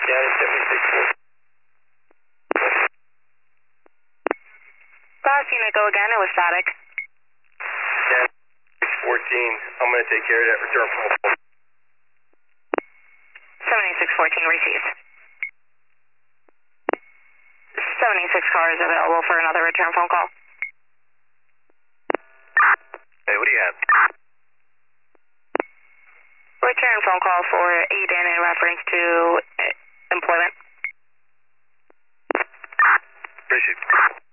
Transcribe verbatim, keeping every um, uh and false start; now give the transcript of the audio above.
County seventy-six fourteen. Last unit, go again. It was static. County six fourteen. I'm going to take care of that return phone call. seventy-six fourteen received. seventy-six car is available for another return phone call. Hey, what do you have? Return phone call for Aiden in reference to uh, employment. Appreciate it.